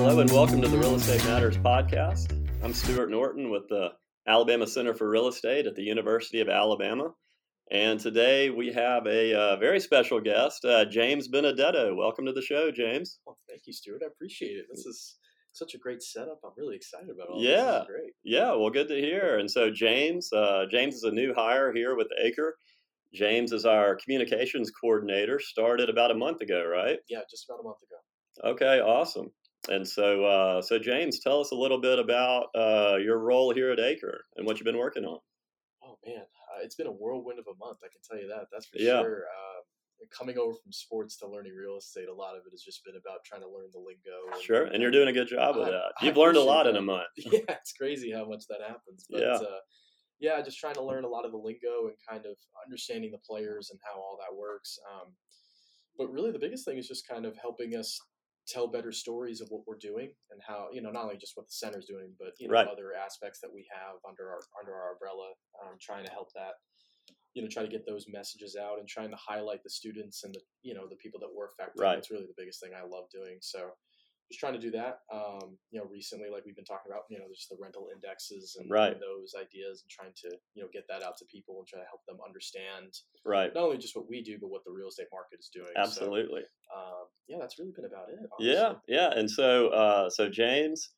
Hello and welcome to the Real Estate Matters podcast. I'm Stuart Norton with the Alabama Center for Real Estate at the University of Alabama. And today we have a very special guest, James Benedetto. Welcome to the show, James. Well, thank you, Stuart. I appreciate it. This is such a great setup. I'm really excited about all Yeah. this. This is great. Yeah, well, good to hear. And so James is a new hire here with Acre. James is our communications coordinator, started about a month ago, right? Yeah, just about a month ago. Okay, awesome. And so James, tell us a little bit about your role here at Acre and what you've been working on. Oh, man. It's been a whirlwind of a month. I can tell you that. That's for Yeah. sure. Coming over from sports to learning real estate, a lot of it has just been about trying to learn the lingo. Sure, and you're doing a good job with that. I You've learned a appreciate lot in that. a month. Yeah, it's crazy how much that happens. But Yeah. just trying to learn a lot of the lingo and kind of understanding the players and how all that works. But really, the biggest thing is just kind of helping us tell better stories of what we're doing and how, not only just what the center's doing, but Right. other aspects that we have under our umbrella. Trying to help that, try to get those messages out and trying to highlight the students and the people that we're affecting. Right. That's really the biggest thing I love doing. So just trying to do that. Recently, like we've been talking about, there's the rental indexes and, Right. and those ideas, and trying to get that out to people and try to help them understand Right. not only just what we do, but what the real estate market is doing. Absolutely. So, that's really been about it. Honestly. Yeah. And so James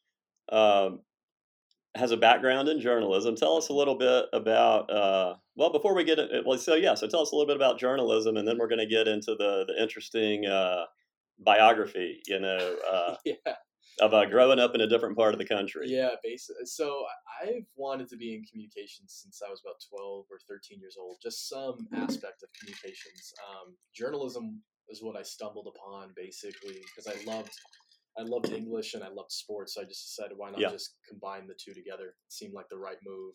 has a background in journalism. Tell us a little bit about before we get it. So tell us a little bit about journalism, and then we're going to get into the interesting biography. Yeah. Of growing up in a different part of the country. Yeah, basically. So I've wanted to be in communications since I was about 12 or 13 years old, just some aspect of communications. Journalism is what I stumbled upon basically because I loved English and I loved sports. So I just decided why not just combine the two together. It seemed like the right move.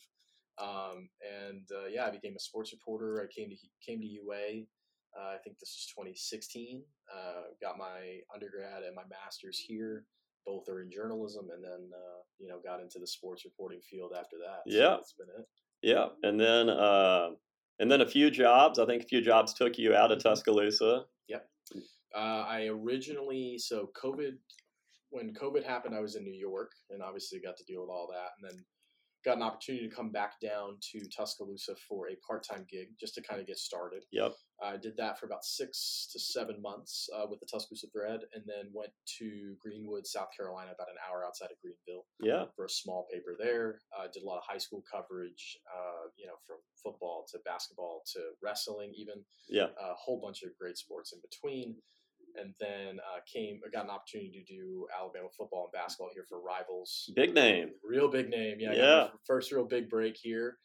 I became a sports reporter. I came to UA. I think this was 2016. Got my undergrad and my master's here. Both are in journalism, and then got into the sports reporting field after that. Yeah, so that's been it. Yeah, and then a few jobs. I think a few jobs took you out of Tuscaloosa. Yep. I originally when COVID happened, I was in New York, and obviously got to deal with all that, and then got an opportunity to come back down to Tuscaloosa for a part-time gig just to kind of get started. Yep. I did that for about 6 to 7 months with the Tuscaloosa Thread, and then went to Greenwood, South Carolina, about an hour outside of Greenville. Yeah. For a small paper there. Did a lot of high school coverage, from football to basketball to wrestling, even. Yeah. A whole bunch of great sports in between. And then got an opportunity to do Alabama football and basketball here for Rivals. Big name. Real big name. Yeah. I got my first real big break here.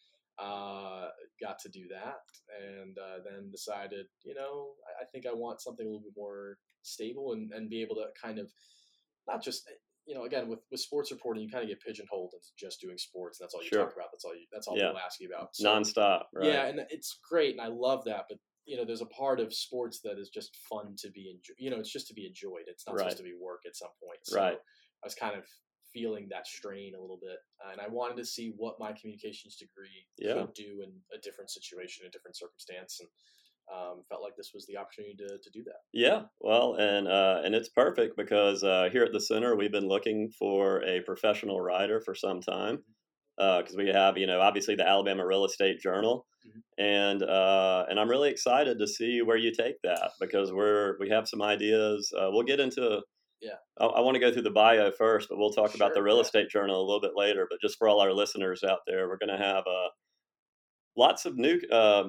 Got to do that, and then decided, I think I want something a little bit more stable and be able to kind of not just, again, with sports reporting, you kind of get pigeonholed into just doing sports. And that's all you talk about. That's all people ask you about. So, nonstop. Right. Yeah, and it's great, and I love that. But there's a part of sports that is just fun to be enjoyed. It's just to be enjoyed. It's not supposed to be work at some point. So right. I was kind of feeling that strain a little bit, and I wanted to see what my communications degree could do in a different situation, a different circumstance, and felt like this was the opportunity to do that. Yeah, well, and it's perfect because here at the center we've been looking for a professional writer for some time because we have obviously the Alabama Real Estate Journal, and I'm really excited to see where you take that because we have some ideas. We'll get into. Yeah. I want to go through the bio first, but we'll talk about the Real Estate Journal a little bit later. But just for all our listeners out there, we're going to have lots of new,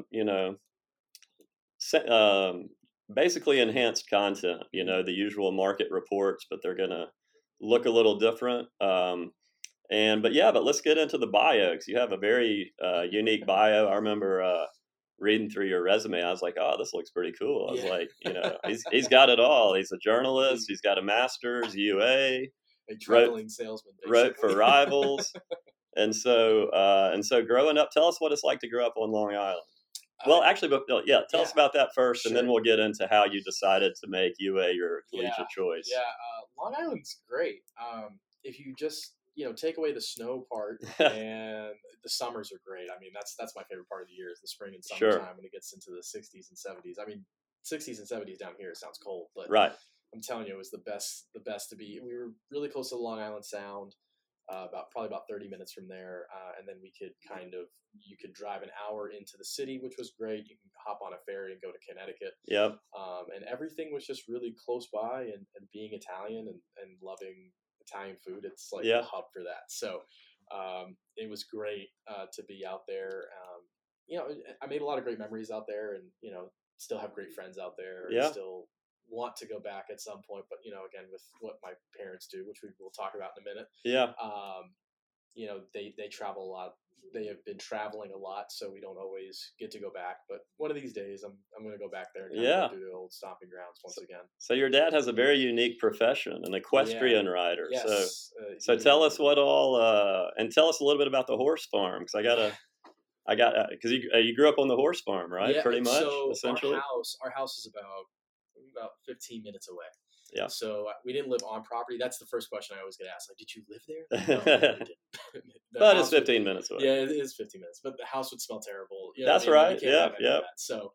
basically enhanced content. The usual market reports, but they're going to look a little different. But let's get into the bio because you have a very unique bio. I remember reading through your resume, I was like, oh, this looks pretty cool. I was like, he's got it all. He's a journalist. He's got a master's, UA. A traveling salesman, basically. Wrote for Rivals. And so growing up, tell us what it's like to grow up on Long Island. Well, actually, tell us about that first, and then we'll get into how you decided to make UA your collegiate choice. Yeah, Long Island's great. If you just take away the snow part, and the summers are great. I mean, that's my favorite part of the year is the spring and summertime when it gets into the 60s and 70s. I mean, 60s and 70s down here sounds cold, but right. I'm telling you, it was the best to be. We were really close to Long Island Sound, probably about 30 minutes from there, and then you could drive an hour into the city, which was great. You can hop on a ferry and go to Connecticut. Yep. And everything was just really close by, and being Italian and loving Italian food, it's like Yeah. the hub for that. So it was great to be out there. I made a lot of great memories out there, and still have great friends out there. Yeah. Still want to go back at some point, but again, with what my parents do, which we will talk about in a minute. Yeah. They travel a lot. They have been traveling a lot, so we don't always get to go back. But one of these days, I'm going to go back there and Yeah. go through the old stomping grounds once again. So your dad has a very unique profession, an equestrian rider. Yes. So tell us what all, and tell us a little bit about the horse farm, because because you grew up on the horse farm, right? Yeah, Pretty much, so essentially. Our house is about 15 minutes away. Yeah. So we didn't live on property. That's the first question I always get asked. Like, did you live there? No, we didn't. But it's 15 minutes away. Yeah, it is 15 minutes. But the house would smell terrible. That's right. Yeah. So,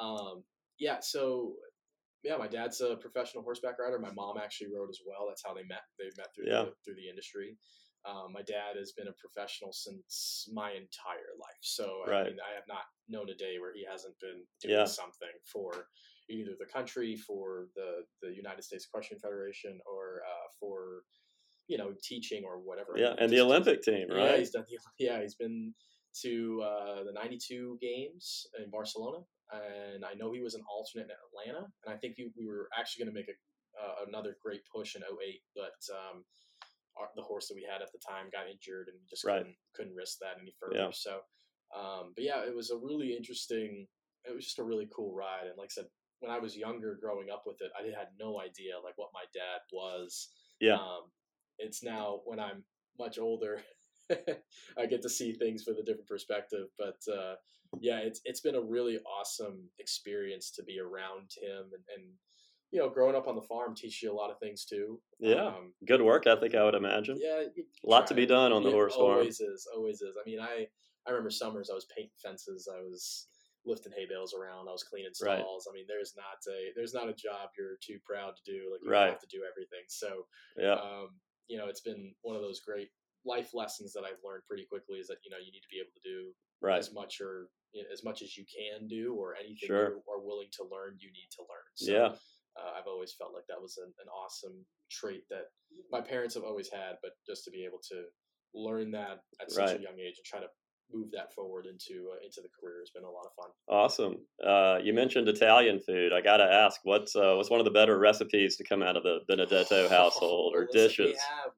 my dad's a professional horseback rider. My mom actually rode as well. That's how they met. They met through the industry. My dad has been a professional since my entire life. So right. I have not known a day where he hasn't been doing something for either the country, for the United States Equestrian Federation, or for teaching or whatever. Yeah, and the Olympic team, right? Yeah, he's done. He's been to the '92 games in Barcelona, and I know he was an alternate in Atlanta, and I think we were actually going to make another great push in '08, but the horse that we had at the time got injured, and we just couldn't risk that any further. Yeah. So, it was a really interesting. It was just a really cool ride, and like I said, when I was younger, growing up with it, I had no idea like what my dad was. Yeah. It's now when I'm much older, I get to see things with a different perspective. But it's been a really awesome experience to be around him, and growing up on the farm teaches you a lot of things too. Yeah, good work ethic, I would imagine. Yeah, a lot to be done on the horse farm. Always is. I mean, I remember summers I was painting fences. I was lifting hay bales around. I was cleaning stalls. Right. I mean, there's not a job you're too proud to do. Like you have to do everything. So it's been one of those great life lessons that I've learned pretty quickly, is that you need to be able to do as much as you can do, or anything you are willing to learn, you need to learn. So, I've always felt like that was an awesome trait that my parents have always had, but just to be able to learn that at such a young age and try to move that forward into the career has been a lot of fun. Awesome. You mentioned Italian food. I got to ask, what's one of the better recipes to come out of the Benedetto household, or dishes?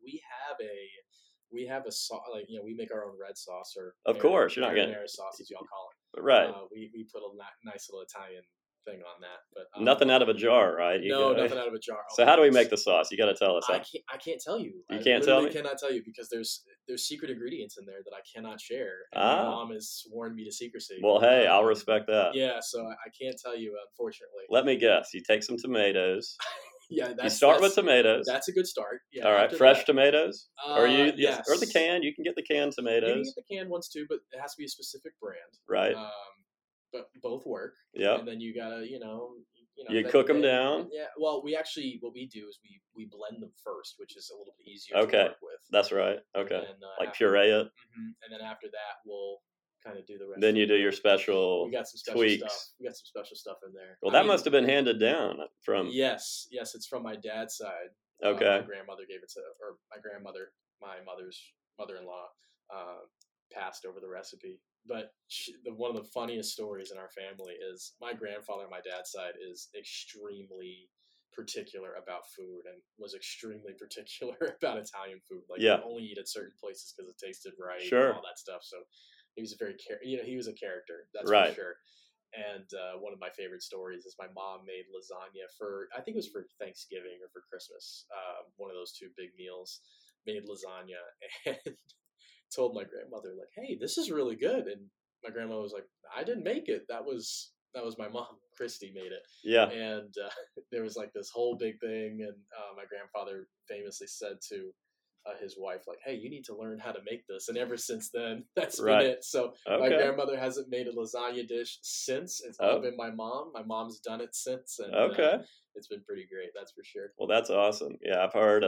We have a sauce, like we make our own red sauce, or of course you're not getting marinara sauce, as y'all call it. Right. We put a nice little Italian thing on that, but nothing out of a jar, right? Nothing out of a jar. So how do we make the sauce? You got to tell us. I can't tell you. You can't tell me? I cannot tell you, because there's secret ingredients in there that I cannot share. And my mom has warned me to secrecy. Well, hey, I'll respect that. Yeah, so I can't tell you, unfortunately. Let me guess. You take some tomatoes. Yeah, you start with tomatoes. That's a good start. Yeah. All right, fresh tomatoes, or yes. or the can. You can get the canned tomatoes. You can get the canned ones too, but it has to be a specific brand. Right. But both work. Yeah. And then you gotta, you cook them down. Yeah. Well, what we do is we blend them first, which is a little bit easier to work with. That's right. Okay. And, puree it. And then after that, we'll kind of do the rest. Then you do your special we got some special tweaks. Stuff. We got some special stuff in there. Well, that must have been handed down from. Yes, it's from my dad's side. Okay. My grandmother gave it to, or my mother's mother-in-law, passed over the recipe. But one of the funniest stories in our family is my grandfather on my dad's side is extremely particular about food, and was extremely particular about Italian food. Like, you only eat at certain places because it tasted right, and all that stuff. So he was he was a character, that's for sure. And one of my favorite stories is my mom made lasagna I think it was for Thanksgiving or for Christmas, one of those two big meals. Made lasagna and told my grandmother, like, "Hey, this is really good." And my grandma was like, "I didn't make it. That was my mom, Christy, made it." Yeah. And there was like this whole big thing, and my grandfather famously said to his wife, like, hey, you need to learn how to make this. And ever since then, that's been Right. it. So my Okay. grandmother hasn't made a lasagna dish since. It's all been my mom. My mom's done it since, and Okay. it's been pretty great. That's for sure. Well, that's awesome. Yeah, I've heard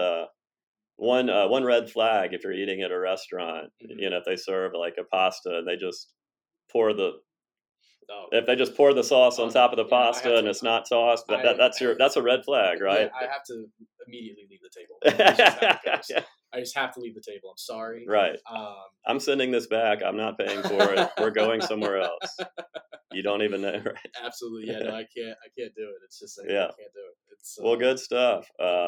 one red flag if you're eating at a restaurant. Mhm. You know, if they serve like a pasta and they just pour the Oh, if they just pour the sauce on top of the yeah, I have pasta and to. it's not sauce, that's a red flag, Yeah, right? I have to immediately leave the table. That's just how it goes. I just have to leave the table. I'm sorry. Right. Um, I'm sending this back. I'm not paying for it. We're going somewhere else. You don't even know, right? absolutely. Yeah. No, I can't. I can't do it. It's just I Yeah. can't do it. It's Well, good stuff.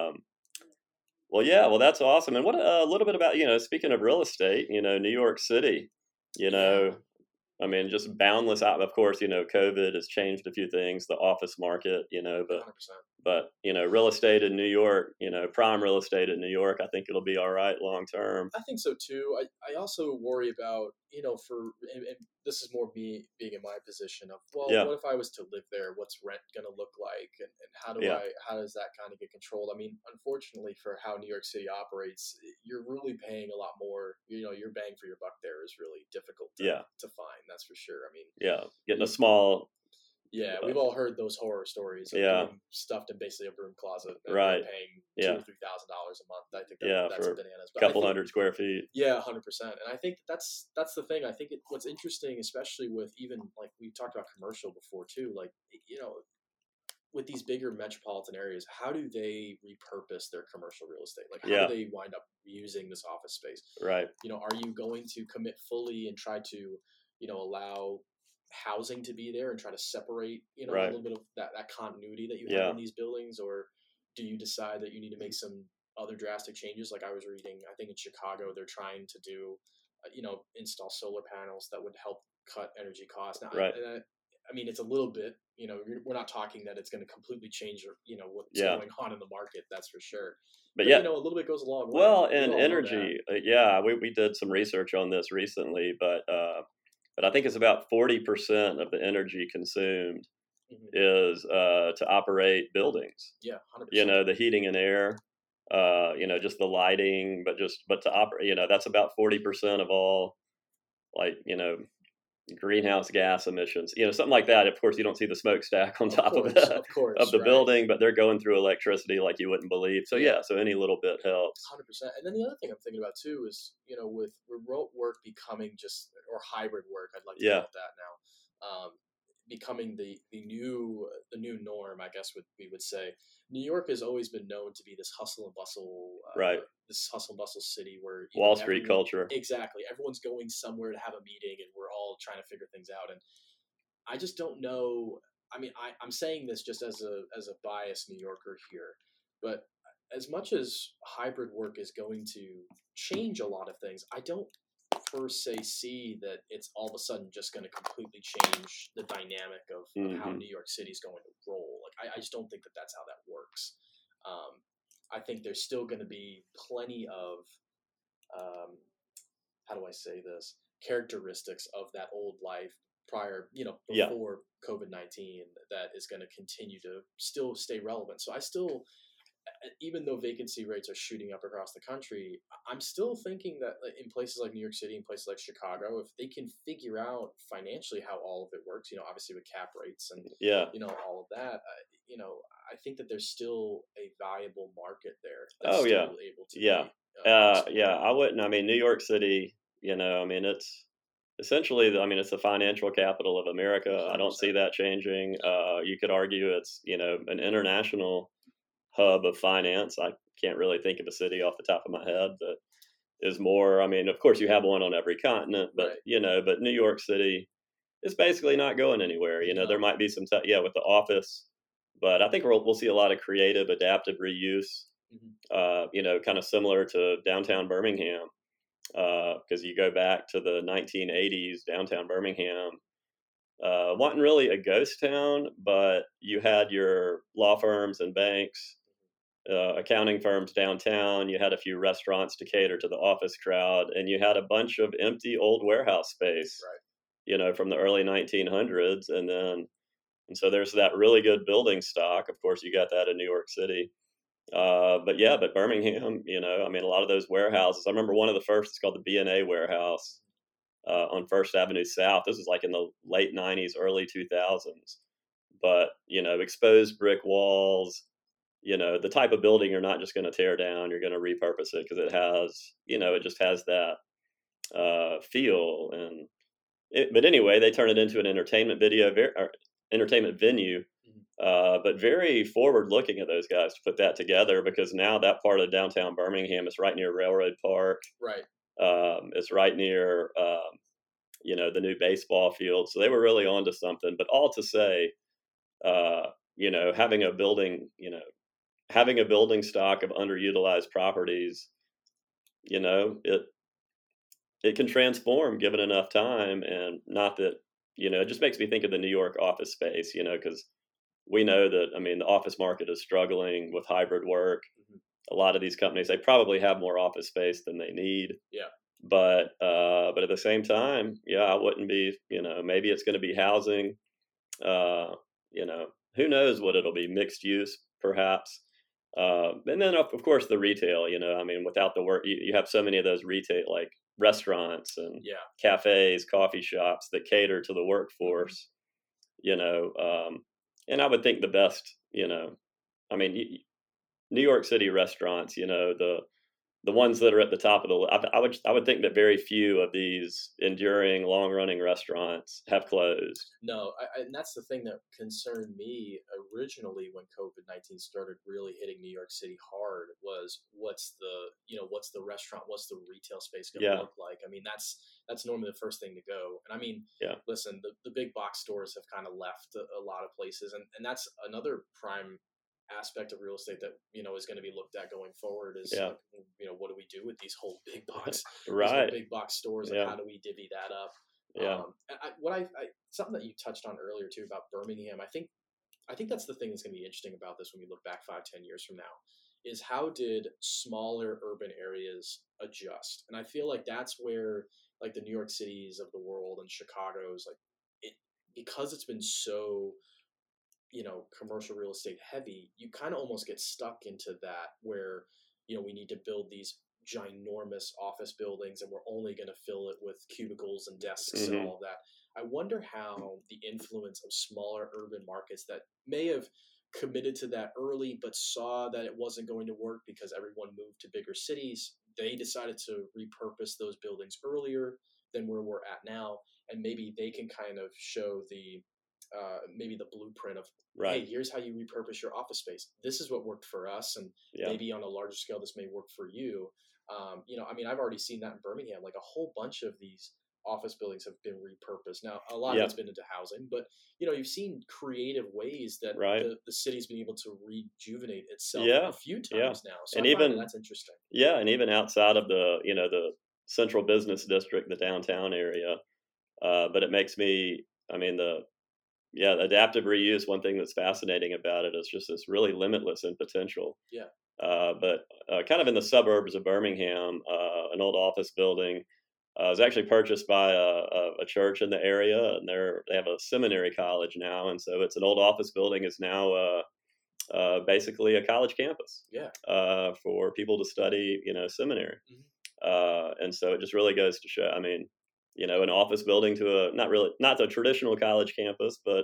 Well, yeah. Well, that's awesome. And what a little bit about speaking of real estate, New York City. You yeah, know, I mean, just boundless out. Of course, COVID has changed a few things, the office market, but 100%. real estate in New York, prime real estate in New York, I think it'll be all right long term. I think so too. I also worry about, and this is more me being in my position of, well, Yeah, what if I was to live there? What's rent going to look like? And yeah, how does that kind of get controlled? I mean, unfortunately for how New York City operates, you're really paying a lot more. Your bang for your buck there is really difficult yeah, to find. That's for sure. I mean, yeah. Getting a small, yeah, uh, we've all heard those horror stories of yeah, getting stuffed in basically a broom closet and right, they're paying yeah, $2,000 or $3,000 a month. I think yeah, that's for bananas. a But I couple think, hundred square feet. yeah, 100%. And I think that's the thing. I think what's interesting, especially with even like we talked about commercial before too, like with these bigger metropolitan areas, how do they repurpose their commercial real estate? Like, how do Yeah, they wind up using this office space? right, Are you going to commit fully and try to, allow housing to be there and try to separate, a right, little bit of that continuity that you have yeah, in these buildings? Or do you decide that you need to make some other drastic changes? Like I was reading, I think in Chicago, they're trying to do, install solar panels that would help cut energy costs. Now, right, I mean, it's a little bit, we're not talking that it's going to completely change, what's yeah. going on in the market. That's for sure. But But, yeah, a little bit goes a long way. well, We and all know that. energy, yeah, we did some research on this recently, but I think it's about 40% of the energy consumed Mhm. is to operate buildings. Yeah, 100%. The heating and air, just the lighting, but to operate, that's about 40% of all, like, greenhouse gas emissions, something like that. Of course, you don't see the smokestack on top of it Of course, of the right. building, but they're going through electricity like you wouldn't believe. So Yeah, yeah, so any little bit helps. 100%. And then the other thing I'm thinking about too is, with remote work becoming just, or hybrid work, I'd like to Yeah, call it that now, becoming the new norm, I guess we would say. New York has always been known to be right. this hustle and bustle city where Wall Street everyone, culture. exactly, everyone's going somewhere to have a meeting and we're all trying to figure things out. And I just don't know. I mean, I'm saying this just as a biased New Yorker here, but as much as hybrid work is going to change a lot of things, I don't per se see that it's all of a sudden just going to completely change the dynamic of how Hmm. New York City is going to roll. Like, I just don't think that that's how that works. I think there's still going to be plenty of um, how do I say this, characteristics of that old life prior, Yeah. before COVID-19 that is going to continue to still stay relevant. So I still, even though vacancy rates are shooting up across the country, I'm still thinking that in places like New York City and places like Chicago, if they can figure out financially how all of it works, obviously with cap rates and, Yeah. all of that, I think that there's still a valuable market there that's Oh yeah. still able to Yeah. be Yeah. explored. I wouldn't. I mean, New York City. I mean, it's essentially. I mean, it's the financial capital of America. I don't see 100%. that changing. You could argue it's an international hub of finance. I can't really think of a city off the top of my head that is more. I mean, of course, you have one on every continent, but Right. but New York City is basically not going anywhere. There No. might be some, with the office, but I think we'll see a lot of creative, adaptive reuse. Mhm. Kind of similar to downtown Birmingham, because you go back to the 1980s, downtown Birmingham wasn't really a ghost town, but you had your law firms and banks, accounting firms downtown. You had a few restaurants to cater to the office crowd, and you had a bunch of empty old warehouse space, Right. from the early 1900s, and so there's that really good building stock. Of course, you got that in New York City, But Birmingham, I mean, a lot of those warehouses. I remember one of the first. It's called the B&A warehouse on First Avenue South. This is like in the late '90s, early 2000s. But exposed brick walls. The type of building you're not just going to tear down. You're going to repurpose it because it has, it just has that feel. But anyway, they turn it into an entertainment venue. But very forward looking of those guys to put that together, because now that part of downtown Birmingham is right near Railroad Park. Right. It's right near, the new baseball field. So they were really onto something. But all to say, having having a building stock of underutilized properties, it can transform given enough time. And not that, it just makes me think of the New York office space, because we know that, I mean, the office market is struggling with hybrid work. Mm-hmm. A lot of these companies, they probably have more office space than they need. Yeah. But at the same time, I wouldn't be, maybe it's going to be housing. Who knows what it'll be, mixed use perhaps. And then of course the retail, I mean, without the work, you have so many of those retail, like restaurants and cafes, coffee shops that cater to the workforce, and I would think the best, I mean, New York City restaurants, the ones that are at the top of the list. I would think that very few of these enduring, long running restaurants have closed. No, and that's the thing that concerned me originally when COVID-19 started really hitting New York City hard, was what's the restaurant, what's the retail space going to look like? I mean, that's normally the first thing to go. And I mean, listen, the big box stores have kind of left a lot of places, and that's another prime aspect of real estate that is going to be looked at going forward, is like, what do we do with these whole big box right big box stores, and how do we divvy that up? Something that you touched on earlier too about Birmingham, I think that's the thing that's going to be interesting about this when we look back 5-10 years from now, is how did smaller urban areas adjust? And I feel like that's where, like, the New York Cities of the world and Chicago's, like, because it's been so commercial real estate heavy, you kind of almost get stuck into that, where we need to build these ginormous office buildings and we're only going to fill it with cubicles and desks and all of that. I wonder how the influence of smaller urban markets that may have committed to that early but saw that it wasn't going to work because everyone moved to bigger cities, they decided to repurpose those buildings earlier than where we're at now, and maybe they can kind of show maybe the blueprint of, hey, here's how you repurpose your office space. This is what worked for us, and maybe on a larger scale, this may work for you. I mean, I've already seen that in Birmingham. Like, a whole bunch of these office buildings have been repurposed. Now, a lot of it's been into housing, but you've seen creative ways that the city's been able to rejuvenate itself a few times now. So and I find that's interesting. Yeah, and even outside of the the central business district, the downtown area, but it makes me, I mean, the adaptive reuse, one thing that's fascinating about it is just this really limitless in potential. Yeah. But kind of in the suburbs of Birmingham, an old office building was actually purchased by a church in the area, and they have a seminary college now, and so it's an old office building is now basically a college campus. Yeah. For people to study, seminary. And so it just really goes to show, I mean, an office building to not the traditional college campus, but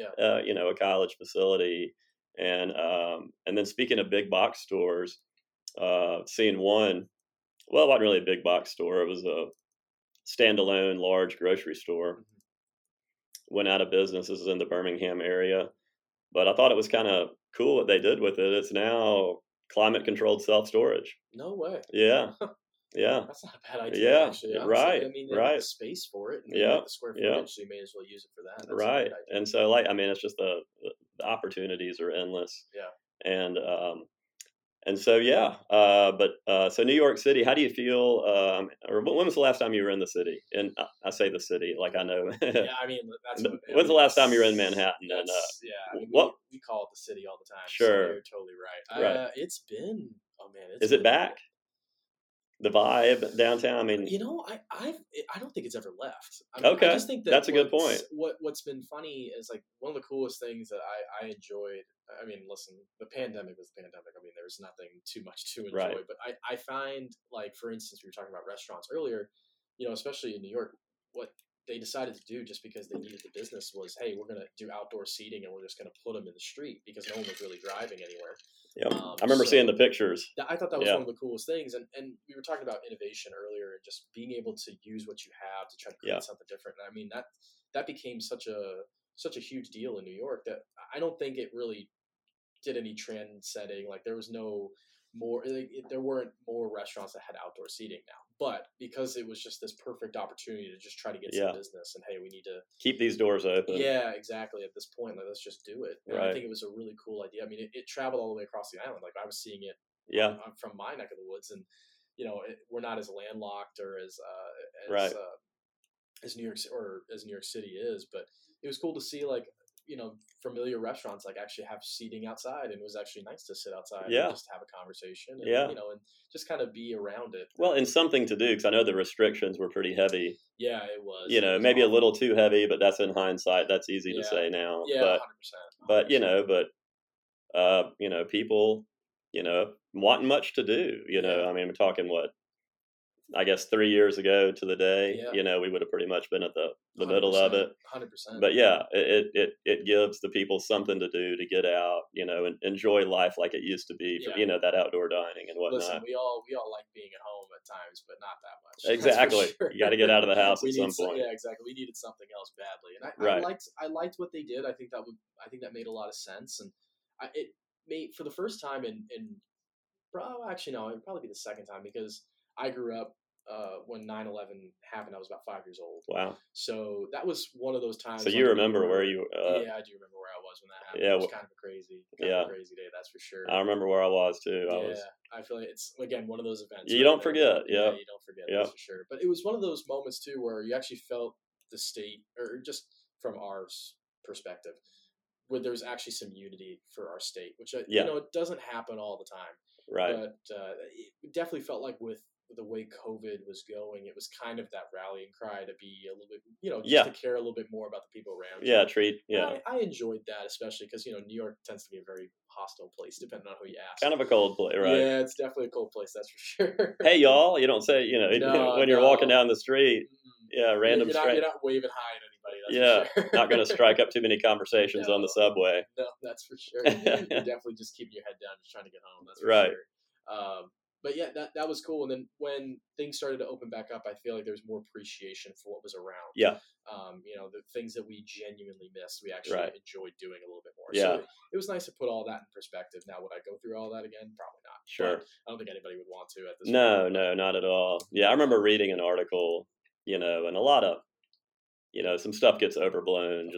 a college facility. And then speaking of big box stores, seeing one, well, it wasn't really a big box store. It was a standalone large grocery store. Went out of business. This is in the Birmingham area, but I thought it was kind of cool what they did with it. It's now climate controlled self-storage. No way. Yeah. Yeah, that's not a bad idea. Yeah, actually. right. I mean, they have the space for it. And the square footage, so you may as well use it for that. That's right. And so, like, I mean, it's just the opportunities are endless. Yeah. And so, so New York City, how do you feel? Or when was the last time you were in the city? And I say the city, like I know. Yeah, I mean, that's when's the last time you were in Manhattan? And I mean, we call it the city all the time. Sure, so you're totally right. It's been, oh man, is it back? the vibe downtown? I mean, I don't think it's ever left. I mean, okay, I just think that that's a good point. What's been funny is like one of the coolest things that I enjoyed. I mean, listen, the pandemic was the pandemic. I mean, there's nothing too much to enjoy. Right. But I find, like, for instance, we were talking about restaurants earlier. Especially in New York, what they decided to do just because they needed the business was, hey, we're going to do outdoor seating and we're just going to put them in the street because no one was really driving anywhere. Yeah, I remember seeing the pictures. I thought that was one of the coolest things. And we were talking about innovation earlier and just being able to use what you have to try to create something different. And I mean, that became such a huge deal in New York that I don't think it really did any trend setting. Like, there was no more, there weren't more restaurants that had outdoor seating now. But because it was just this perfect opportunity to just try to get some business, and hey, we need to keep these doors open. Yeah, exactly. At this point, like, let's just do it. And I think it was a really cool idea. I mean, it traveled all the way across the island. Like, I was seeing it from my neck of the woods, and we're not as landlocked or as New York City is, but it was cool to see, like, familiar restaurants like actually have seating outside, and it was actually nice to sit outside and just have a conversation and, and just kind of be around it. Well, and something to do, because I know the restrictions were pretty heavy. Yeah, it was. Maybe awful. A little too heavy, but that's in hindsight. That's easy to say now. Yeah, 100%. But people, wanting much to do, I mean, we're talking I guess 3 years ago to the day, we would have pretty much been at the middle of it. 100%. But yeah, it gives the people something to do, to get out, and enjoy life like it used to be, for, that outdoor dining and whatnot. Listen, we all like being at home at times, but not that much. Exactly. Sure. You got to get out of the house at some point. Yeah, exactly. We needed something else badly, and I liked what they did. I think that made a lot of sense, and it made, for the first time in actually no, it'd probably be the second time, because I grew up when 9/11 happened. I was about 5 years old. Wow. So that was one of those times. So you remember where you yeah, I do remember where I was when that happened. Yeah, it was kind of a crazy day, that's for sure. I remember where I was too. I feel like it's, again, one of those events. You don't forget. Yeah, you don't forget, that's for sure. But it was one of those moments too where you actually felt the state, or just from our perspective, where there was actually some unity for our state, which it doesn't happen all the time. Right. But it definitely felt like with the way COVID was going, it was kind of that rallying cry to be a little bit, just to care a little bit more about the people around you. I enjoyed that, especially because, New York tends to be a very hostile place, depending on who you ask. Kind of a cold place, right? Yeah, it's definitely a cold place, that's for sure. Hey, y'all, you don't say, when you're walking down the street, random you're not waving hi at anybody, that's for sure. Not going to strike up too many conversations on the subway. No, that's for sure. You're definitely just keeping your head down, just trying to get home, that's for sure. But yeah, that was cool. And then when things started to open back up, I feel like there was more appreciation for what was around. Yeah. The things that we genuinely missed, we actually enjoyed doing a little bit more. Yeah. So it was nice to put all that in perspective. Now, would I go through all that again? Probably not. Sure. But I don't think anybody would want to at this point. No, not at all. Yeah, I remember reading an article, and a lot of, some stuff gets overblown,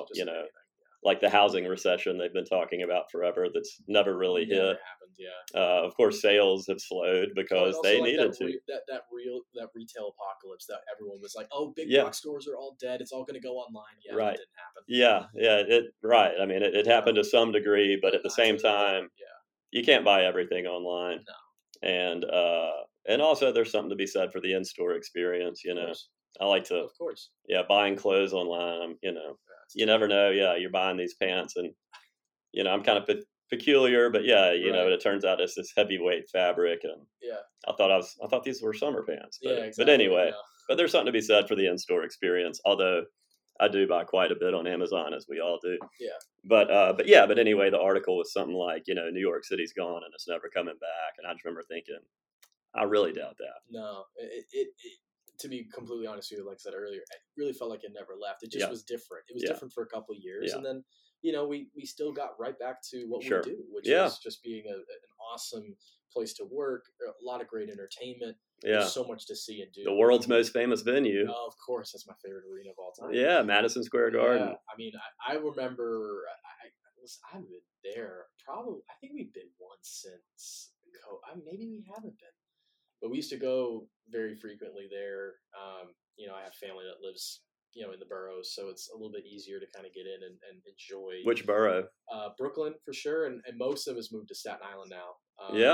like the housing recession they've been talking about forever that's never really hit. Happened, yeah. Of course, sales have slowed because they needed to. That retail apocalypse that everyone was like, oh, big box stores are all dead. It's all going to go online. Yeah, right. That didn't happen. Right. I mean, it happened to some degree, but at the same time, you can't buy everything online. No. And also there's something to be said for the in-store experience, I like to, of course, buying clothes online, you never know. Yeah, you're buying these pants, and I'm kind of peculiar, but it turns out it's this heavyweight fabric, and I thought these were summer pants, but, exactly, but anyway, but there's something to be said for the in-store experience. Although I do buy quite a bit on Amazon, as we all do. Yeah. But anyway, the article was something like, New York City's gone and it's never coming back, and I just remember thinking, I really doubt that. No, it to be completely honest with you, like I said earlier, it really felt like it never left. It just was different. It was different for a couple of years. And then, we still got right back to what we do, which is just being an awesome place to work, a lot of great entertainment. There's so much to see and do. The world's most famous venue. Oh, of course. That's my favorite arena of all time. Yeah, Madison Square Garden. Yeah. I mean, I remember, I haven't been there. I think we've been once since maybe we haven't been. But we used to go very frequently there. I have family that lives, in the boroughs, so it's a little bit easier to kind of get in and enjoy. Which borough? Brooklyn, for sure, and most of us moved to Staten Island now.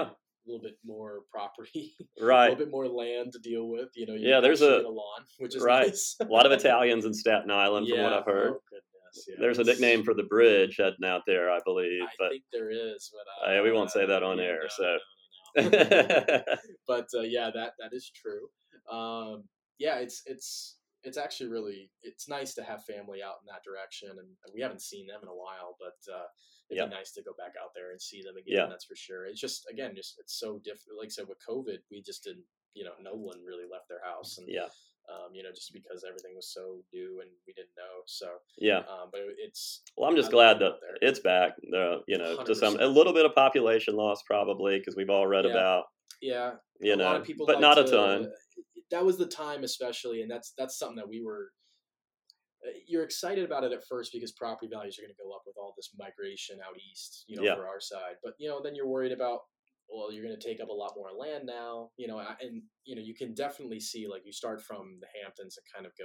little bit more property, a Right. little bit more land to deal with. You know, you Yeah, there's actually get a lawn, which is right. nice. A lot of Italians in Staten Island, from what Yeah. I've heard. Oh goodness. Yeah. There's a It's. nickname for the bridge heading out there, I believe, I but think there is, but we won't say that on yeah, air. no, So, no, no, no, no. But yeah, that is true. Yeah, it's actually really it's nice to have family out in that direction, and we haven't seen them in a while, but it'd yeah, be nice to go back out there and see them again. yeah, That's for sure. It's just again, just it's so different. Like I said, with COVID, we just didn't. You know, no one really left their house, and yeah, you know, just because everything was so new and we didn't know. So, yeah. but it's. Well, I'm I just love glad being that out there. it's back. You know, Hundred to some a percent. little bit of population loss probably because we've all read Yeah, about, yeah. you A lot know, of people but like not a to. ton. That was the time, especially, and that's something that we were. You're excited about it at first because property values are going to go up with all this migration out east, you know, Yeah, for our side. But you know, then you're worried about, well, you're going to take up a lot more land now, you know, and you know, you can definitely see like you start from the Hamptons and kind of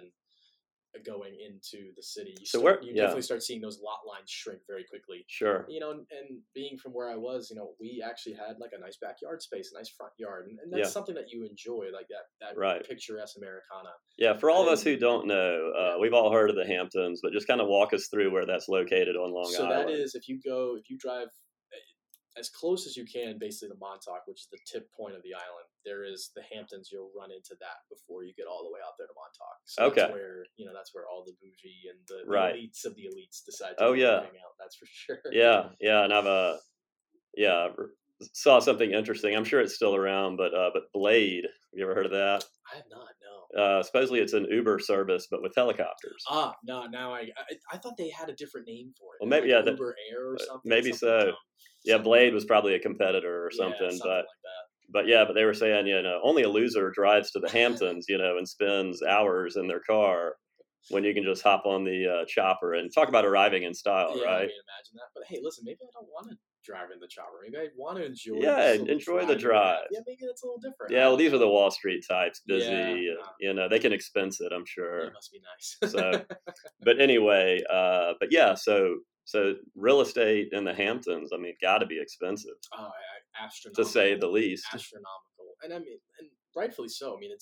going into the city, so we're you yeah, definitely start seeing those lot lines shrink very quickly. sure, You know, and being from where I was, you know, we actually had like a nice backyard space, a nice front yard, and that's yeah, something that you enjoy, like that right. picturesque Americana. Yeah, for all of us who And don't know, yeah, we've all heard of the Hamptons, but just kind of walk us through where that's located on Long so that Island. is if you drive as close as you can, basically to Montauk, which is the tip point of the island. There is the Hamptons. You'll run into that before you get all the way out there to Montauk. So Okay, that's where that's where all the bougie and the right. elites of the elites decide to Oh go and yeah, hang out. That's for sure. yeah, yeah, and I've yeah saw something interesting. I'm sure it's still around, but Blade. Have you ever heard of that? I have not. No. Supposedly it's an Uber service, but with helicopters. Ah, no. Now I thought they had a different name for Well, it, maybe like yeah, Uber Air or maybe something so. dumb, Yeah, something Blade dumb. was probably a competitor or Yeah, something, something like that. but yeah, but they were saying, you know, only a loser drives to the Hamptons, you know, and spends hours in their car when you can just hop on the chopper and talk about arriving in style, Yeah, I right? mean, imagine that. But hey, listen, maybe I don't want to drive in the chopper. Maybe I want to enjoy Yeah, this little enjoy the drive that we have. drive. Yeah, maybe that's a little different. Yeah, I well, don't these are the know. Wall Street types, Yeah, busy, you know, they can expense it, I'm it sure. must be So, nice. but anyway, but yeah, so real estate in the Hamptons, I mean, got to be expensive Oh, to say the astronomical, least. astronomical, and I mean, and rightfully so. I mean,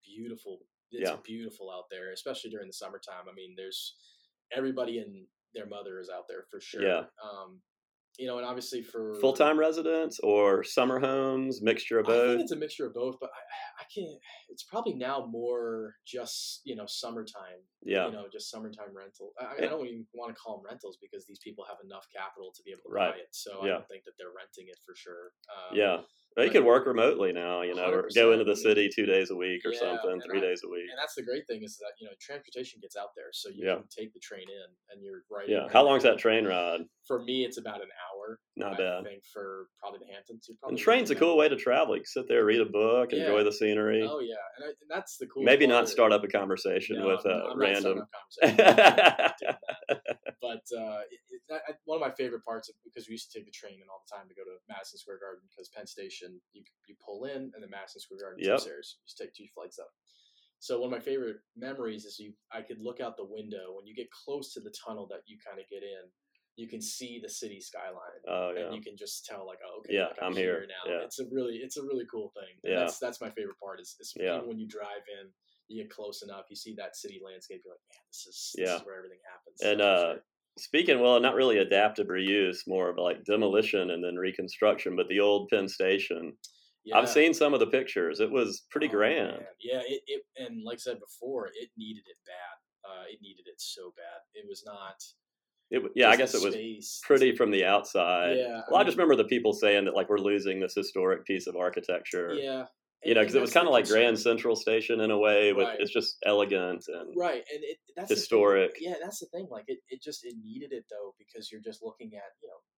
it's Yeah, beautiful out there, especially during the summertime. I mean, there's everybody and their mother is out there for yeah. sure. You know, and obviously Full for time residents or summer homes, mixture of I think both. it's a mixture of both, but I can't. It's probably now more just summertime. Yeah, Just summertime rental. I eh, don't even want to call them rentals because these people have enough capital to be able to right. buy it. So I Yeah, don't think that they're renting it for sure. yeah. Well, you But can work remotely now, you know, hundred or go into percent. the I mean, city 2 days a week or yeah, something, 3 days a week. and that's the great thing is that transportation gets out there, so you Yeah, can take the train in, and you're right yeah. right How in long's there. that train ride? For me, it's about an hour. Not I bad. think for probably the Hamptons, you're And probably train's looking a at cool way to travel. You can sit there, read a book, yeah. enjoy the scenery. Oh yeah, and that's the coolest Maybe part. not start up a conversation No, with a I'm not starting random. up conversation. I'm not doing that. But one of my favorite parts of because we used to take the train in all the time to go to Madison Square Garden because Penn Station you pull in and then Madison Square Garden is Yep. upstairs. You just take 2 flights up. So one of my favorite memories is I could look out the window when you get close to the tunnel that you kind of get in. You can see the city skyline, Oh and yeah. you can just tell like, oh, okay, Yeah, like I'm here here. now. Yeah. It's a really cool thing, and Yeah. that's my favorite part is Yeah. even when you drive in, you get close enough, you see that city landscape, you're like, man, this Yeah. is where everything happens. And That's for sure. speaking, well, not really adaptive reuse, more of like demolition and then reconstruction, but the old Penn Station. I've Yeah. seen some of the pictures. It was pretty Oh, grand. man. Yeah, it and like I said before, it needed it bad. It needed it so bad. It was not Yeah, I just the guess it was space. pretty from the outside. Yeah, Well, I just remember the people saying that like we're losing this historic piece of architecture. yeah, You know, and because it was that's kind the of like Grand concern. Central Station in a way, with Right. it's just elegant and Right, and that's historic. the thing. Yeah, that's the thing. Like it needed it though because you're just looking at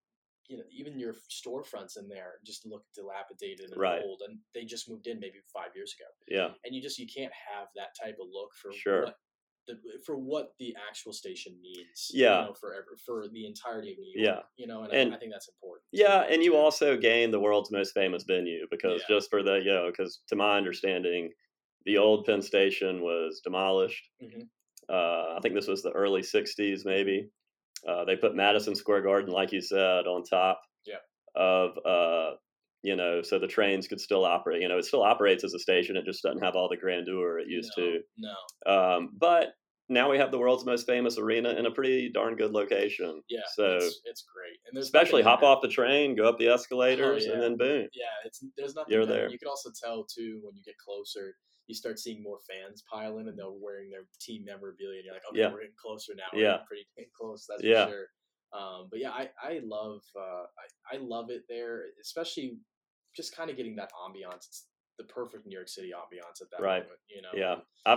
even your storefronts in there just look dilapidated and Right. old, and they just moved in maybe 5 years ago, Yeah, and you can't have that type of look sure. for what the actual station needs. Yeah, for the entirety of New yeah, York. And and I think that's important. yeah, and you too. also gain the world's most famous venue because Yeah. just for the because to my understanding, the old Penn Station was demolished. Hmm. I think this was the early '60s, maybe. They put Madison Square Garden, like you said, on top Yeah. of so the trains could still operate. It still operates as a station. It just doesn't have all the grandeur it used to. No. But now we have the world's most famous arena in a pretty darn good location. Yeah, so it's great. And there's especially hop nothing off the train, go up the escalators, and then boom. Yeah, there's nothing You're better. there. You can also tell too when you get closer, you start seeing more fans pile in, and they're wearing their team memorabilia. And you're like, okay, we're getting closer now. We're getting pretty close. That's for sure. But yeah, I love I love it there, especially just kind of getting that ambiance. It's the perfect New York City ambiance at that moment. Yeah,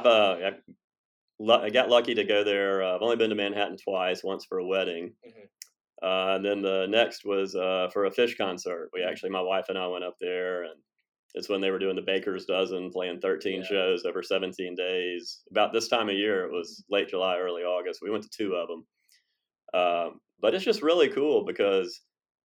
I got lucky to go there. I've only been to Manhattan twice, once for a wedding. And then the next was for a Phish concert. My wife and I went up there, and it's when they were doing the Baker's Dozen, playing 13 shows over 17 days. About this time of year, it was late July, early August. We went to 2 of them. But it's just really cool because,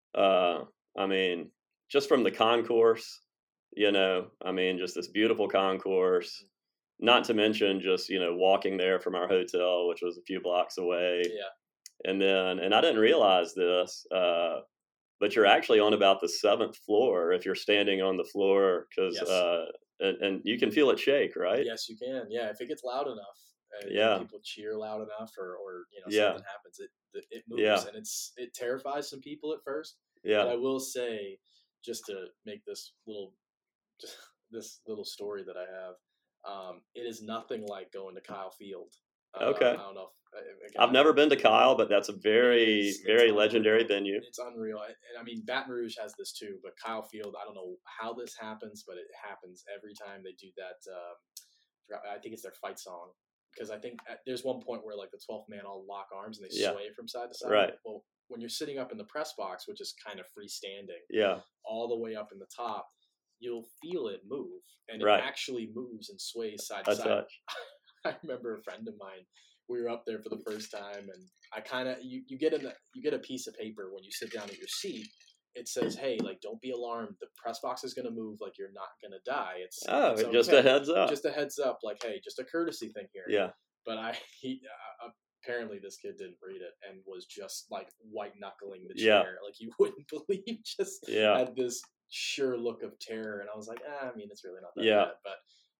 just from the concourse, just this beautiful concourse. Not to mention just, walking there from our hotel, which was a few blocks away. Yeah. And I didn't realize this, but you're actually on about the 7th floor if you're standing on the floor, because and you can feel it shake, right? Yes, you can. Yeah, if it gets loud enough, and people cheer loud enough, or something happens, it moves, and it terrifies some people at first. Yeah. But I will say, just to make this little story that I have. It is nothing like going to Kyle Field. Okay. I don't know. I've never been to Kyle, but that's a very legendary venue. It's unreal. And Baton Rouge has this too, but Kyle Field, I don't know how this happens, but it happens every time they do that. I think it's their fight song, because I think there's one point where like the 12th man all lock arms and they sway from side to side. Right. Well, when you're sitting up in the press box, which is kind of freestanding, all the way up in the top, you'll feel it move, and it actually moves and sways side to side. I remember a friend of mine. We were up there for the first time, and I kind of you get a piece of paper when you sit down at your seat. It says, "Hey, like, don't be alarmed. The press box is going to move. Like, you're not going to die. It's okay. Just a heads up. Just a heads up. Like, hey, just a courtesy thing here." Yeah. But apparently this kid didn't read it and was just like white knuckling the chair, like you wouldn't believe. Just had this sure look of terror, and I was like, it's really not that bad. But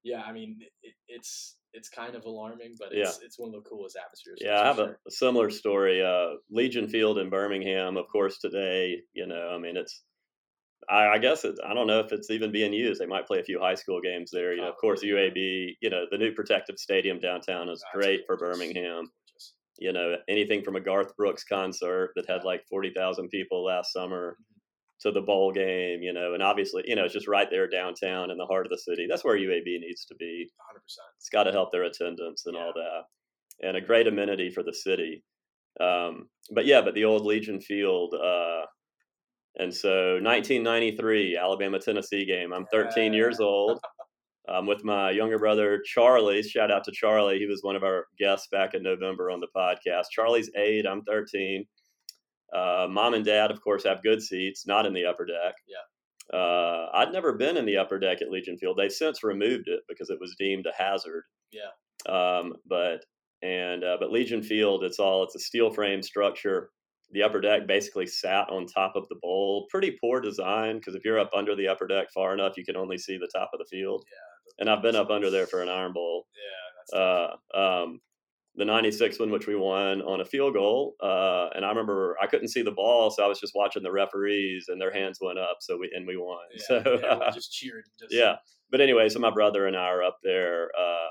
it's kind of alarming, but it's one of the coolest atmospheres. Yeah, I have a similar story. Legion Field in Birmingham, of course, today, it's, I guess I don't know if it's even being used. They might play a few high school games there. Of course, UAB, the new protective stadium downtown is great for Birmingham. Anything from a Garth Brooks concert that had like 40,000 people last summer to the bowl game, and obviously, it's just right there downtown in the heart of the city. That's where UAB needs to be. 100%. It's got to help their attendance and all that, and a great amenity for the city. But the old Legion Field, and so 1993 Alabama-Tennessee game. I'm 13 years old. With my younger brother, Charlie. Shout out to Charlie. He was one of our guests back in November on the podcast. Charlie's 8, I'm 13. Mom and Dad, of course, have good seats, not in the upper deck. Yeah. I'd never been in the upper deck at Legion Field. They've since removed it because it was deemed a hazard. Yeah. But Legion Field, it's a steel frame structure. The upper deck basically sat on top of the bowl. Pretty poor design, because if you're up under the upper deck far enough, you can only see the top of the field. Yeah. And I've been up under there for an Iron Bowl. Yeah. The 96 one, which we won on a field goal. And I remember I couldn't see the ball, so I was just watching the referees, and their hands went up, so we won. Yeah, we're just cheering. But anyway, so my brother and I are up there,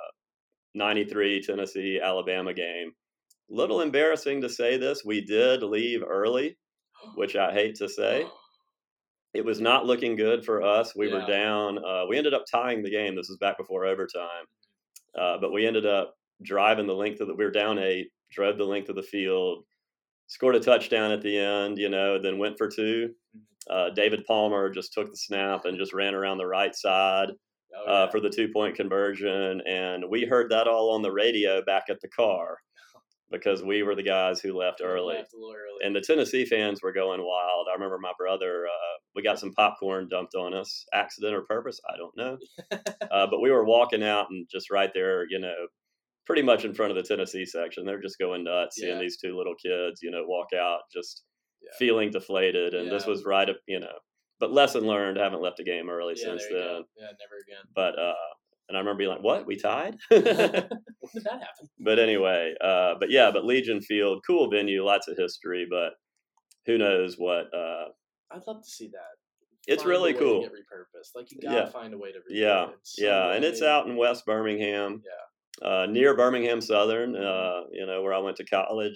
93 Tennessee Alabama game. Little embarrassing to say this, we did leave early, which I hate to say. It was not looking good for us. We were down. We ended up tying the game. This was back before overtime. But we ended up driving the length we were down 8, drove the length of the field, scored a touchdown at the end, then went for 2. David Palmer just took the snap and just ran around the right side for the 2-point conversion. And we heard that all on the radio back at the car, because we were the guys who left early. And the Tennessee fans were going wild. I remember my brother, we got some popcorn dumped on us, accident or purpose, I don't know. But we were walking out, and just right there, pretty much in front of the Tennessee section, they're just going nuts, seeing these 2 little kids, walk out just feeling deflated. And this was right up, but lesson learned. I haven't left a game early Yeah, since there you then. go. Yeah, never again. But and I remember being like, "What? We tied?" When did that happen? But anyway, but Legion Field, cool venue, lots of history, but who knows what? I'd love to see that. It's Find a really way cool. to get repurposed. Like you gotta Yeah, find a way to yeah, redo it. It's yeah, so, and I it's mean, out in West Birmingham, yeah. near Birmingham Southern. Mhm. You know, where I went to college,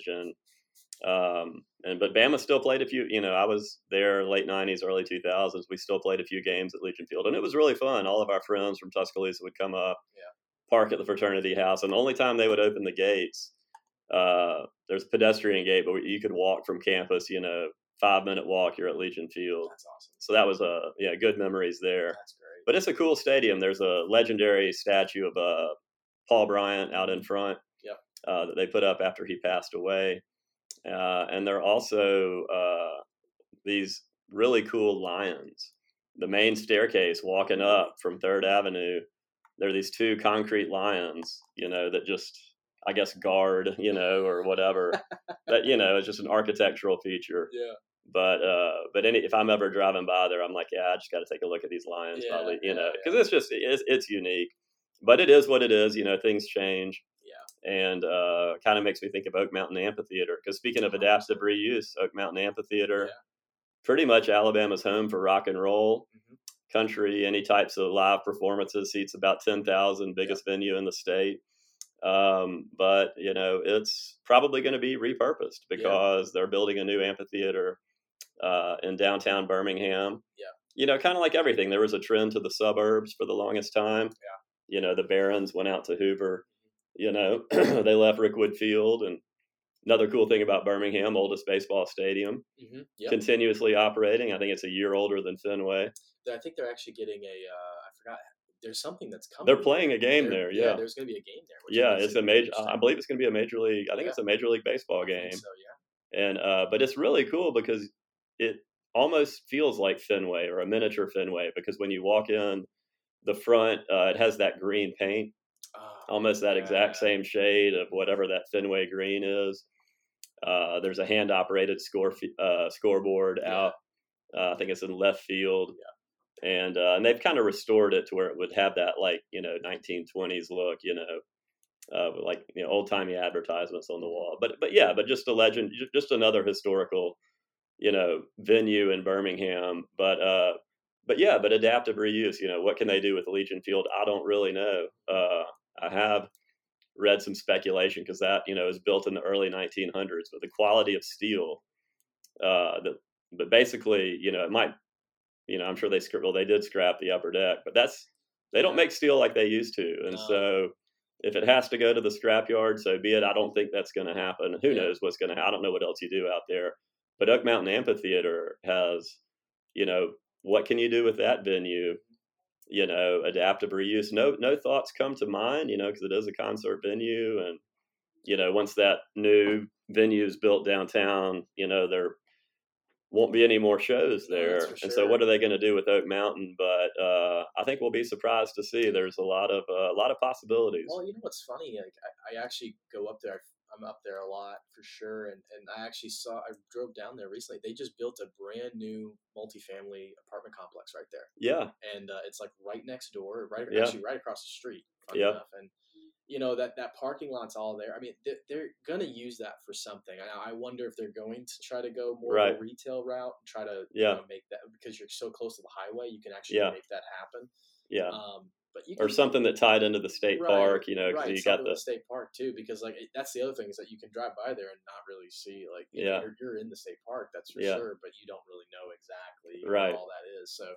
and but Bama still played a few. You know, I was there late '90s, early 2000s. We still played a few games at Legion Field, and it was really fun. All of our friends from Tuscaloosa would come up, Yeah. park at the fraternity house, and the only time they would open the gates, there's a pedestrian gate, but you could walk from campus. You know, 5-minute walk. You're at Legion Field. That's awesome. So that was good memories there. That's great. But it's a cool stadium. There's a legendary statue of Paul Bryant out in front Yep. that they put up after he passed away. And there are also these really cool lions. The main staircase walking up from 3rd Avenue, there are these 2 concrete lions, you know, that just, I guess, guard, you know, or whatever. That, you know, it's just an architectural feature. Yeah. But if I'm ever driving by there, I'm like, yeah, I just got to take a look at these lions, Yeah, probably, you yeah, know, yeah. because it's unique. But it is what it is. You know, things change. Yeah. And kind of makes me think of Oak Mountain Amphitheater. Because speaking of adaptive reuse, Oak Mountain Amphitheater, Yeah. pretty much Alabama's home for rock and roll, Mhm. country, any types of live performances. Seats about 10,000, biggest venue in the state. But you know, it's probably going to be repurposed because they're building a new amphitheater in downtown Birmingham. Yeah. You know, kind of like everything, there was a trend to the suburbs for the longest time. Yeah. You know, the Barons went out to Hoover. You know, they left Rickwood Field. And another cool thing about Birmingham, oldest baseball stadium, Yep. continuously operating. I think it's a year older than Fenway. I think they're actually getting I forgot. There's something that's coming. They're playing a game there. Yeah. There's going to be a game there. Yeah, it's a major. I believe it's going to be a major league. I think it's a major league baseball I game. think so, yeah. And but it's really cool because it almost feels like Fenway or a miniature Fenway, because when you walk in the front, it has that green paint, almost that exact same shade of whatever that Fenway green is. There's a hand operated scoreboard out. I think it's in left field. Yeah. And they've kind of restored it to where it would have that, like, you know, 1920s look, you know, like, you know, old timey advertisements on the wall. But just a legend, just another historical, you know, venue in Birmingham. But adaptive reuse, you know, what can they do with Legion Field? I don't really know. I have read some speculation because that, you know, is built in the early 1900s, but the quality of steel, but basically, you know, it might, you know, I'm sure they did scrap the upper deck, but they don't make steel like they used to. And so if it has to go to the scrapyard, so be it. I don't think that's going to happen. Who knows what's going to happen? I don't know what else you do out there. But Oak Mountain Amphitheater has, you know, what can you do with that venue? You know, adaptive reuse. No thoughts come to mind, you know, because it is a concert venue. And, you know, once that new venue is built downtown, you know, there won't be any more shows there. And so what are they going to do with Oak Mountain? But I think we'll be surprised to see there's a lot of possibilities. Well, you know what's funny? Like I actually go up there. I'm up there a lot for sure, and I actually I drove down there recently. They just built a brand new multifamily apartment complex right there. Yeah, and it's like right next door, actually right across the street. Funny Yeah. enough. And you know that parking lot's all there. I mean, they're gonna use that for something. I wonder if they're going to try to go more of a retail route and try to you know, make that, because you're so close to the highway, you can actually make that happen. Yeah. But you or something that tied into the state park, you know, because you got the state park too. Because like that's the other thing, is that you can drive by there and not really see, like, you're in the state park, that's for sure, but you don't really know exactly what all that is. So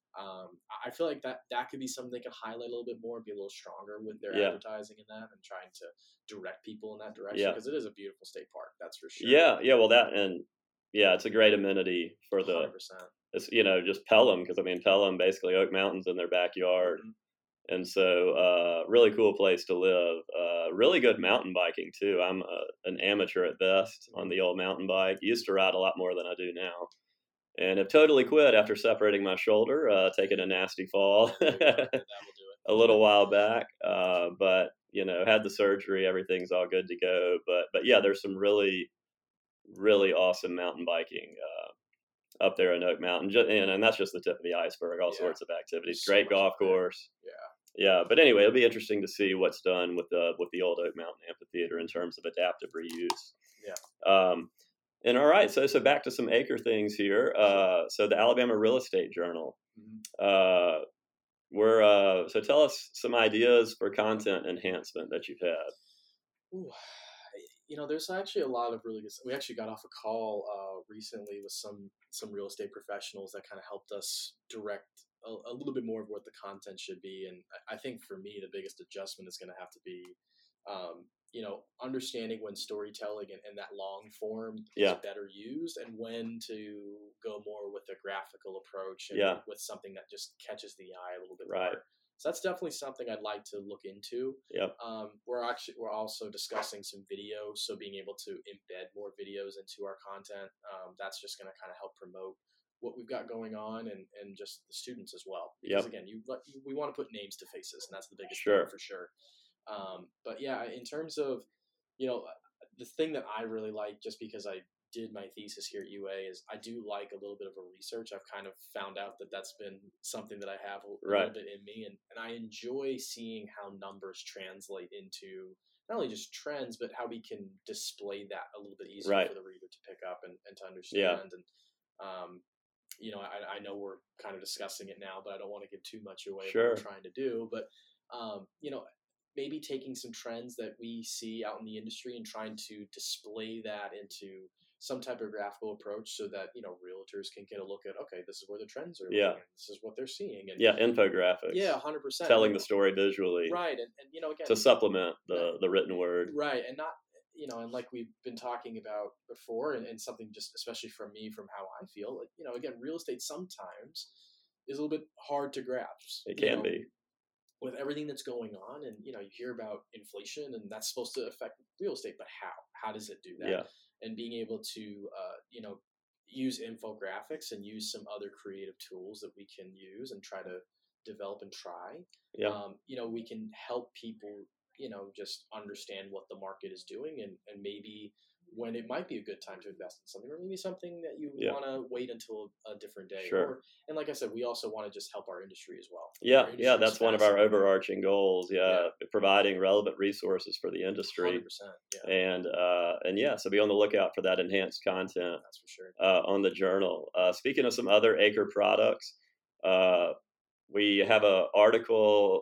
I feel like that could be something they can highlight a little bit more, be a little stronger with their advertising in that, and trying to direct people in that direction, because it is a beautiful state park, that's for sure. Well, that, and it's a great amenity for the 100%. It's, you know, just Pelham, because I mean Pelham, basically Oak Mountain's in their backyard. And so really cool place to live. Really good mountain biking too. I'm an amateur at best on the old mountain bike. Used to ride a lot more than I do now, and have totally quit after separating my shoulder, taking a nasty fall a little while back. But you know, had the surgery, everything's all good to go. But there's some really, really awesome mountain biking up there in Oak Mountain, and that's just the tip of the iceberg. All sorts of activities. So Great much golf up there. course. Yeah. Yeah, but anyway, it'll be interesting to see what's done with the old Oak Mountain Amphitheater in terms of adaptive reuse. Yeah. And all right, so back to some acre things here. So the Alabama Real Estate Journal. Mhm. So tell us some ideas for content enhancement that you've had. Ooh, there's actually a lot of really good. We actually got off a call recently with some real estate professionals that kind of helped us direct a little bit more of what the content should be. And I think for me, the biggest adjustment is going to have to be, understanding when storytelling and that long form is better used, and when to go more with a graphical approach and with something that just catches the eye a little bit more. So that's definitely something I'd like to look into. Yep. We're also discussing some video, so being able to embed more videos into our content, that's just going to kind of help promote what we've got going on, and just the students as well. Because again, we want to put names to faces, and that's the biggest thing for sure. But yeah, in terms of, the thing that I really like, just because I did my thesis here at UA, is I do like a little bit of a research. I've kind of found out that that's been something that I have a little bit in me, and I enjoy seeing how numbers translate into not only just trends, but how we can display that a little bit easier for the reader to pick up and to understand. And I know we're kind of discussing it now, but I don't want to give too much away of what we're trying to do. But maybe taking some trends that we see out in the industry and trying to display that into some type of graphical approach, so that realtors can get a look at, okay, this is where the trends are going, this is what they're seeing, and infographics, 100%, telling the story visually, right, and again, to supplement the written word, right, and not and like we've been talking about before, and something just especially from me, from how I feel, like, again, real estate sometimes is a little bit hard to grasp. It can be, with everything that's going on, and you hear about inflation, and that's supposed to affect real estate, but how does it do that? And being able to use infographics and use some other creative tools that we can use and try to develop and try, we can help people just understand what the market is doing, and maybe when it might be a good time to invest in something, or maybe something that you want to wait until a different day. And like I said, we also want to just help our industry as well. That's one of our overarching goals. Providing relevant resources for the industry. 100%. So be on the lookout for that enhanced content. That's for sure. On the journal. Speaking of some other Acre products, we have an article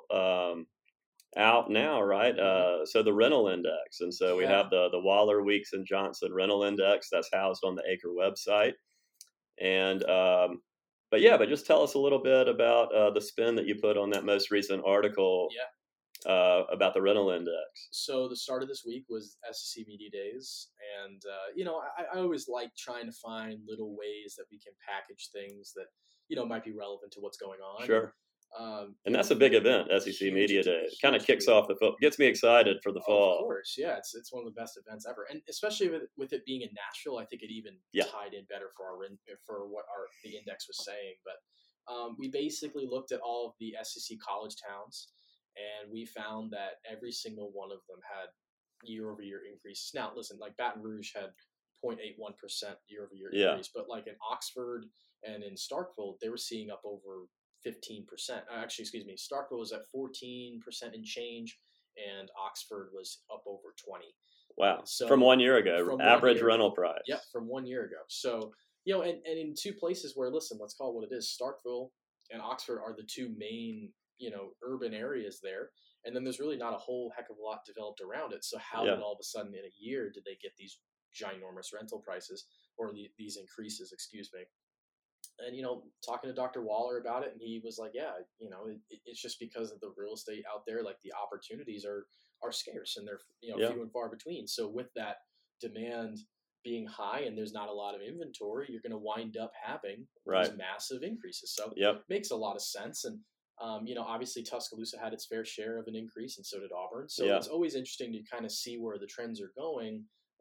out now, right? So the rental index, and so we have the Waller, Weeks, and Johnson rental index that's housed on the Acre website. And but just tell us a little bit about the spin that you put on that most recent article about the rental index. So the start of this week was SEC Media Days, and I always like trying to find little ways that we can package things that might be relevant to what's going on. Sure. And that's a big event, SEC Media Day. It kind of kicks off gets me excited for the fall. Of course, yeah, it's one of the best events ever, and especially with it being in Nashville, I think it even tied in better for what the index was saying. But we basically looked at all of the SEC college towns, and we found that every single one of them had year-over-year increases. Now, listen, like Baton Rouge had 0.81% year-over-year increase, but like in Oxford and in Starkville, they were seeing up over 15%. Actually, excuse me, Starkville was at 14% and change, and Oxford was up over 20. Wow. So from 1 year ago, average rental price. Yep, from 1 year ago. So, and in two places where, listen, let's call it what it is, Starkville and Oxford are the two main, urban areas there. And then there's really not a whole heck of a lot developed around it. So how did all of a sudden in a year did they get these ginormous rental prices, or these increases, excuse me? And, talking to Dr. Waller about it, and he was like, it's just because of the real estate out there, like the opportunities are scarce, and they're, few and far between. So with that demand being high and there's not a lot of inventory, you're going to wind up having these massive increases. So it makes a lot of sense. And, obviously Tuscaloosa had its fair share of an increase, and so did Auburn. So it's always interesting to kind of see where the trends are going.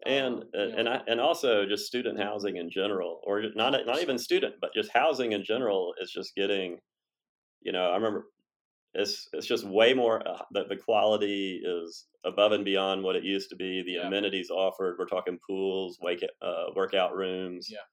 And also just student housing in general, or not even student, but just housing in general is just getting, I remember it's just way more, the quality is above and beyond what it used to be. The amenities offered, we're talking pools, workout rooms,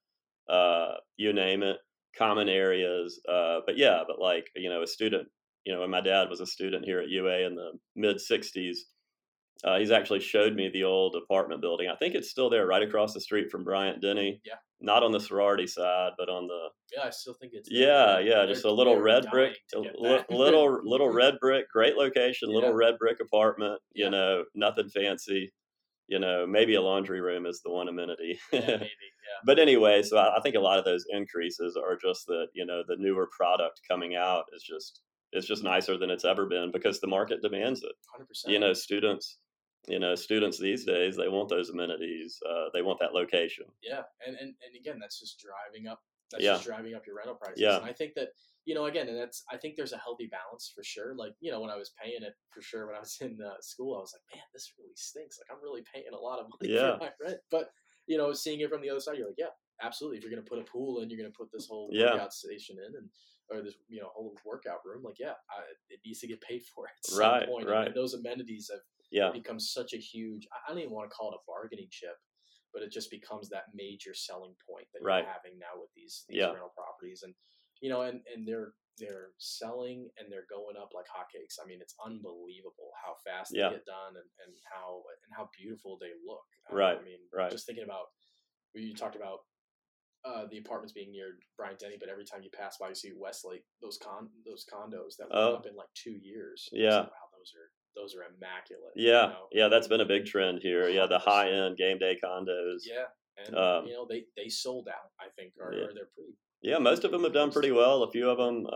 you name it, common areas. But yeah, but like, a student, when my dad was a student here at UA in the mid 60s, he's actually showed me the old apartment building. I think it's still there right across the street from Bryant Denny. Yeah. Not on the sorority side, but on the. Yeah, I still think it's. Yeah, yeah, just a little red brick, little red brick, great location, little red brick apartment. Nothing fancy. Maybe a laundry room is the one amenity. Yeah, maybe. Yeah. But anyway, so I think a lot of those increases are just that the newer product coming out is just nicer than it's ever been because the market demands it. 100%. Students these days, they want those amenities. They want that location. Yeah, and again, that's just driving up. Just driving up your rental prices. Yeah. And I think that again, and I think there's a healthy balance for sure. Like when I was paying it for sure when I was in school, I was like, man, this really stinks. Like I'm really paying a lot of money for my rent. But seeing it from the other side, you're like, yeah, absolutely. If you're gonna put a pool in, you're gonna put this whole workout station in, or this whole workout room. Like it needs to get paid for at some point. Right. And those amenities have become such a huge. I don't even want to call it a bargaining chip, but it just becomes that major selling point that you're having now with these rental properties, and and they're selling and they're going up like hotcakes. I mean, it's unbelievable how fast they get done and how beautiful they look. Right. I mean, just thinking about you talked about the apartments being near Bryant Denny, but every time you pass by, you see Westlake, those condos that went up in like 2 years. Yeah. Wow, those are immaculate. Yeah, yeah, that's been a big trend here. Yeah, the high end game day condos. Yeah, and they sold out. I think, or they're pretty. Yeah, most of them have done pretty well. A few of them,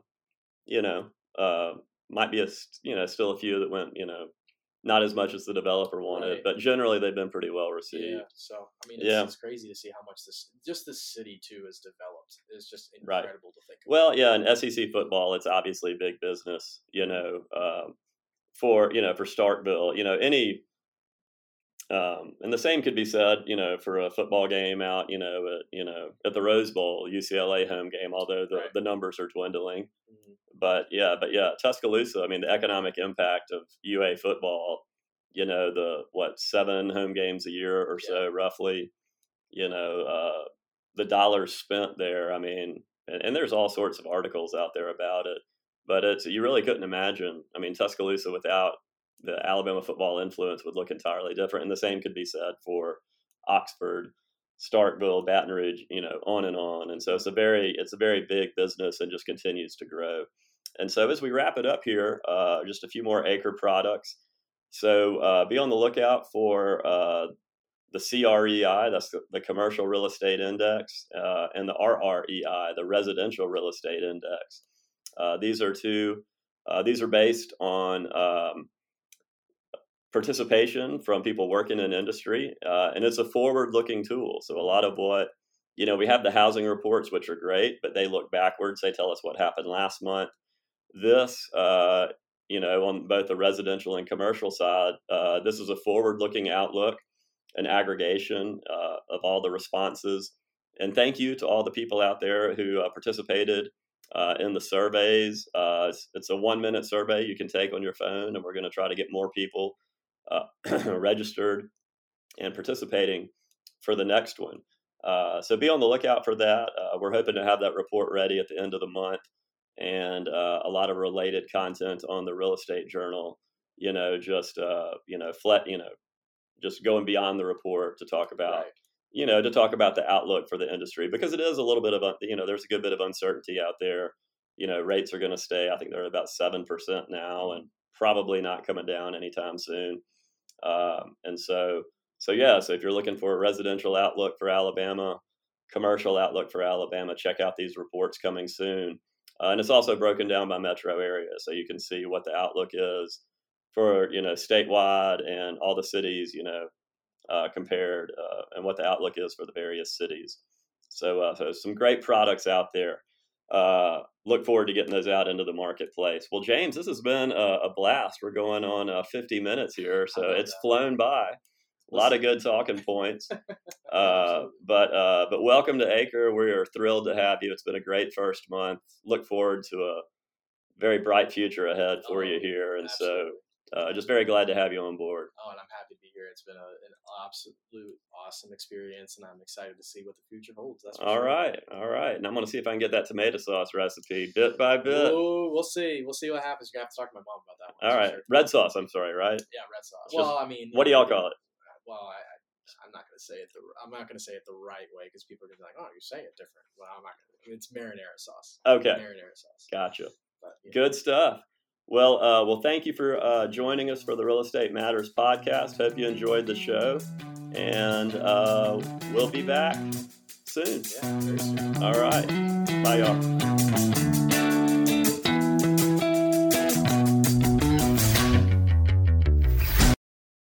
might be still a few that went, not as much as the developer wanted, but generally they've been pretty well received. Yeah, so I mean, it's crazy to see how much this city too is developed. It's just incredible to think about. Well, yeah, in SEC football, it's obviously big business. For Starkville, and the same could be said, for a football game out, at the Rose Bowl, UCLA home game, although the numbers are dwindling. Mm-hmm. But yeah, Tuscaloosa, I mean, the economic impact of UA football, the 7 home games a year or so, roughly, the dollars spent there. I mean, and there's all sorts of articles out there about it. But you really couldn't imagine. I mean, Tuscaloosa without the Alabama football influence would look entirely different. And the same could be said for Oxford, Starkville, Baton Rouge, on and on. And so it's a very big business and just continues to grow. And so as we wrap it up here, just a few more ACRE products. So be on the lookout for the CREI, that's the Commercial Real Estate Index, and the RREI, the Residential Real Estate Index. These are based on participation from people working in industry, and it's a forward-looking tool. So a lot of what, we have the housing reports, which are great, but they look backwards. They tell us what happened last month. This, on both the residential and commercial side, this is a forward-looking outlook, an aggregation of all the responses. And thank you to all the people out there who participated in the surveys. It's a 1-minute survey you can take on your phone, and we're going to try to get more people registered and participating for the next one. So be on the lookout for that. We're hoping to have that report ready at the end of the month, and a lot of related content on the Real Estate Journal. Just going beyond the report to talk about. To talk about the outlook for the industry, because it is a little bit of there's a good bit of uncertainty out there. Rates are going to stay. I think they're about 7% now, and probably not coming down anytime soon. So if you're looking for a residential outlook for Alabama, commercial outlook for Alabama, check out these reports coming soon. And it's also broken down by metro area, so you can see what the outlook is for statewide and all the cities, compared, and what the outlook is for the various cities. So some great products out there. Look forward to getting those out into the marketplace. Well, James, this has been a blast. We're going on 50 minutes here, so it's flown by. A lot of good talking points. But welcome to ACRE. We are thrilled to have you. It's been a great first month. Look forward to a very bright future ahead for you here. And absolutely. just very glad to have you on board. Oh, and I'm happy to be here. It's been an absolute awesome experience, and I'm excited to see what the future holds. That's for All sure. All right. And I'm going to see if I can get that tomato sauce recipe bit by bit. Ooh, we'll see. We'll see what happens. You're going to have to talk to my mom about that one. All right. Sure. Red sauce, I'm sorry, right? Yeah, red sauce. Well, I mean, what do y'all call it? Well, I'm not going to say it. I'm not going to say it the right way because people are going to be like, "Oh, you're saying it different." Well, I'm not going to. It's marinara sauce. Okay. Marinara sauce. Gotcha. But, Good stuff. Well, thank you for joining us for the Real Estate Matters podcast. Hope you enjoyed the show, and we'll be back soon. Yeah, very soon. All right. Bye, y'all.